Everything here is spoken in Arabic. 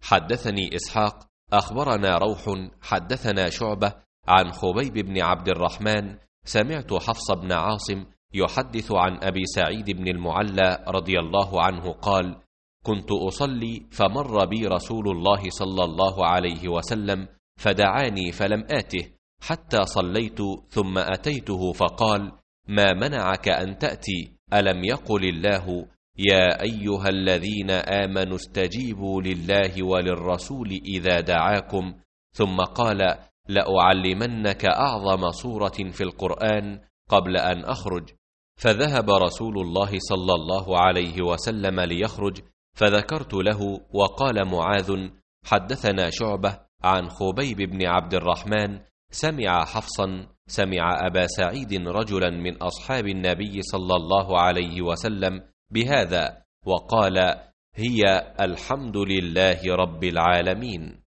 حدثني إسحاق أخبرنا روح حدثنا شعبة عن خبيب بن عبد الرحمن سمعت حفص بن عاصم يحدث عن أبي سعيد بن المعلى رضي الله عنه قال: كنت أصلي فمر بي رسول الله صلى الله عليه وسلم فدعاني فلم آته حتى صليت ثم أتيته فقال: ما منعك أن تأتي؟ ألم يقل الله: يا أيها الذين آمنوا استجيبوا لله وللرسول إذا دعاكم؟ ثم قال: لأعلمنك أعظم سورة في القرآن قبل أن أخرج. فذهب رسول الله صلى الله عليه وسلم ليخرج، فذكرت له، وقال معاذ: حدثنا شعبة عن خبيب بن عبد الرحمن سمع حفصا سمع أبا سعيد رجلا من أصحاب النبي صلى الله عليه وسلم بهذا، وقال: هي الحمد لله رب العالمين.